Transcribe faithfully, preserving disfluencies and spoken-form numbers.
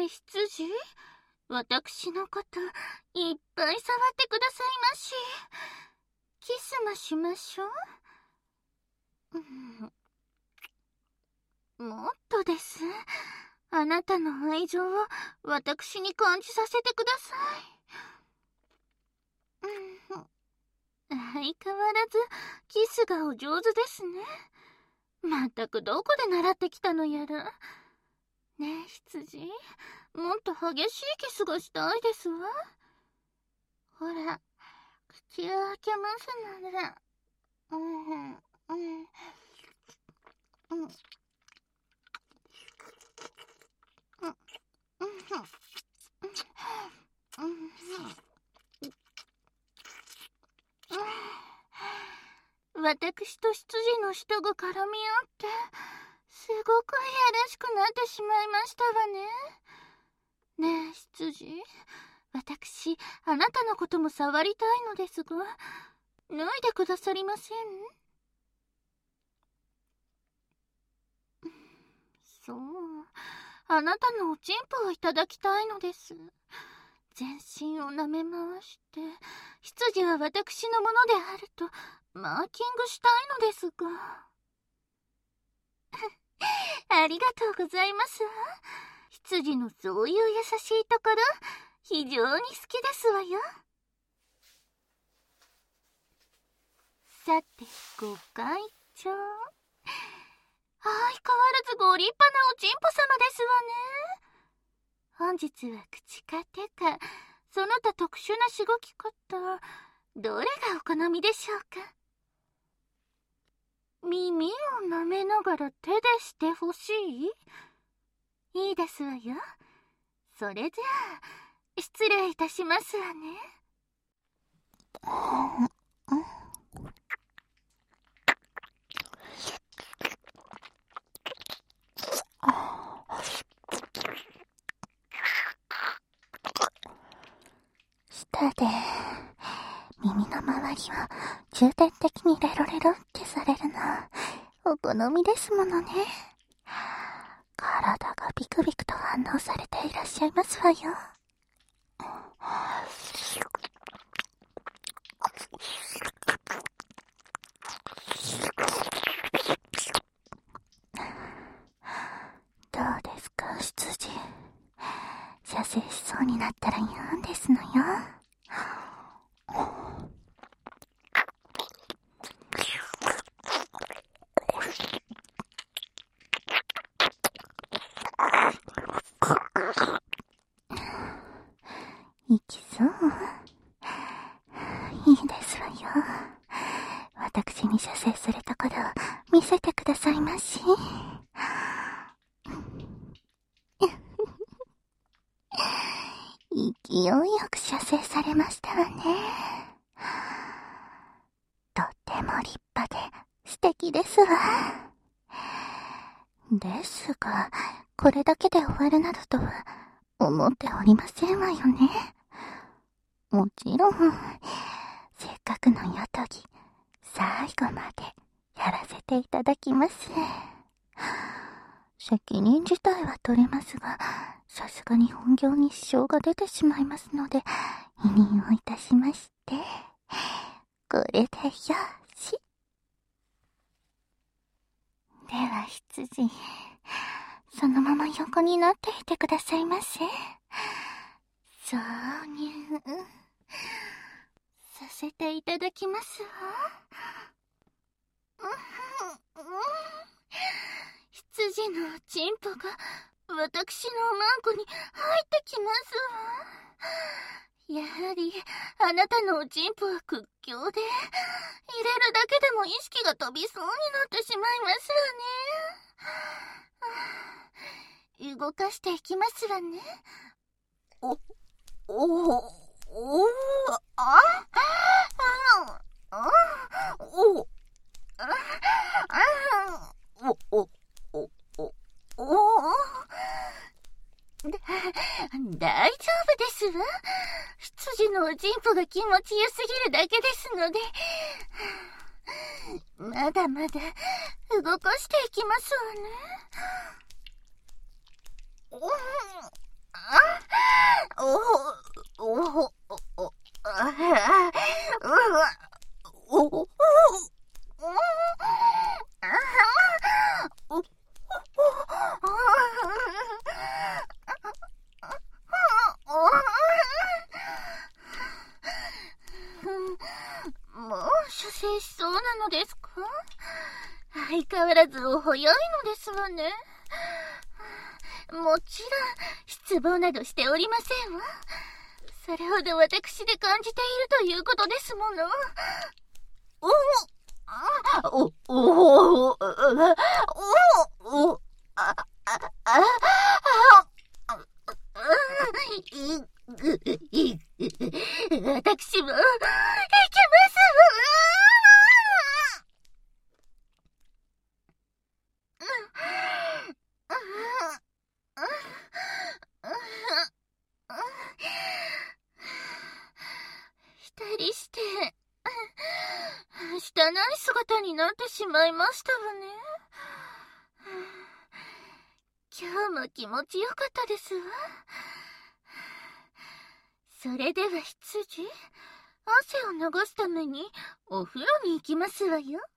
て羊、私のこといっぱい触ってくださいまし。キスもしましょう。うん、もっとです。あなたの愛情を私に感じさせてください。うん、相変わらずキスがお上手ですね。まったくどこで習ってきたのやら。ねえ羊、もっと激しいキスがしたいですわ。ほら、口を開けますので。うんうんうんうん私と羊の舌が絡み合ってすごくいやらしくなってしまいましたわね。ねえ羊、私あなたのことも触りたいのですが、脱いでくださりません？そう、あなたのおちんぽをいただきたいのです。全身を舐め回して羊は私のものであるとマーキングしたいのですが。ありがとうございますわ。羊のそういう優しいところ非常に好きですわよ。さてご会長、相変わらずご立派なおちんぽ様ですわね。本日は口か手かその他特殊なしごき方、どれがお好みでしょうか。耳を舐めながら手でしてほしい？いいですわよ。それじゃあ失礼いたしますわね。舌で耳の周りを重点的にレロレロってされるのお好みですものね。体がビクビクと反応されていらっしゃいますわよ。どうですか羊、射精しそうになったら言うんですのよ。いきそう？いいですわよ。私に射精するところを見せてくださいまし。勢いよく射精されましたわね。とっても立派で素敵ですわ。ですが、これだけで終わるなどとは思っておりませんわよね。もちろん、せっかくのよとぎ、最後までやらせていただきます。責任自体は取れますが、さすがに本業に支障が出てしまいますので、委任をいたしまして、これでよし。では羊、そのまま横になっていてくださいませ。挿入させていただきますわ。羊のおちんぽが私のおまんこに入ってきますわ。やはりあなたのおちんぽは屈強で、入れるだけでも意識が飛びそうになってしまいますわね。動かしていきますわね。お、お、お、あ、あ、お、お、お、お、お、お、お、大丈夫ですわ。羊のおちんぽが気持ちよすぎるだけですので、まだまだ動かしていきますわね。お、あ、 お、お、お、お、あ、う、お、お、もう出征しそうなのですか？相変わらずお早いのですわね。もちろん失望などしておりませんわ。それほど私で感じているということですもの。おおおおおおあああいぐい私も行きますわ。二人して汚い姿になってしまいましたわね。今日も気持ちよかったですわ。それでは羊、汗を流すためにお風呂に行きますわよ。